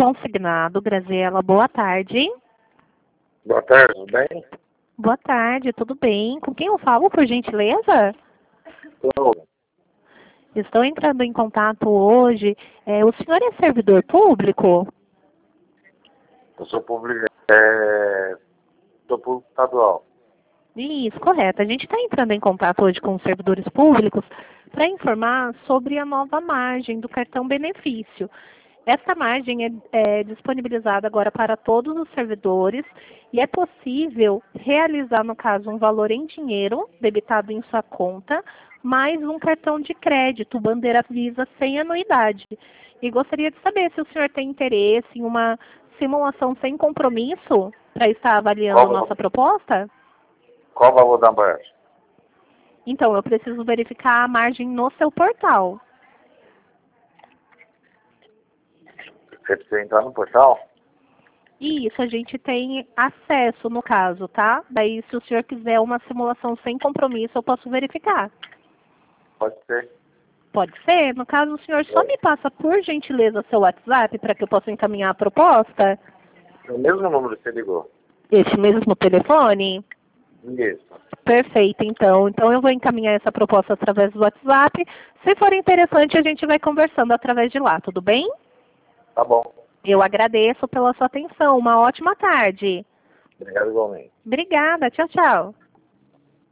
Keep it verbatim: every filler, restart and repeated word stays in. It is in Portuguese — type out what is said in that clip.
Consignado, Graziela, boa tarde. Boa tarde, tudo bem? Boa tarde, tudo bem? Com quem eu falo, por gentileza? Cláudio, Estou entrando em contato hoje. É, o senhor é servidor público? eu sou público, é, sou público estadual. Isso, correto. A gente está entrando em contato hoje com os servidores públicos para informar sobre a nova margem do cartão benefício. Essa margem é, é disponibilizada agora para todos os servidores e é possível realizar, no caso, um valor em dinheiro debitado em sua conta, mais um cartão de crédito, bandeira Visa sem anuidade. E gostaria de saber se o senhor tem interesse em uma simulação sem compromisso para estar avaliando Qual, nossa proposta? qual o valor da margem? Então, eu preciso verificar a margem no seu portal. Você precisa entrar no portal? Isso, a gente tem acesso no caso, tá? Daí, se o senhor quiser uma simulação sem compromisso, eu posso verificar. Pode ser. Pode ser? No caso, o senhor só É. me passa, por gentileza, seu WhatsApp para que eu possa encaminhar a proposta? É o mesmo número que você ligou? Este mesmo telefone? Isso. Perfeito, então. Então, eu vou encaminhar essa proposta através do WhatsApp. Se for interessante, a gente vai conversando através de lá, tudo bem? Tá bom. Eu agradeço pela sua atenção. Uma ótima tarde. Obrigado igualmente. Obrigada. Tchau, tchau.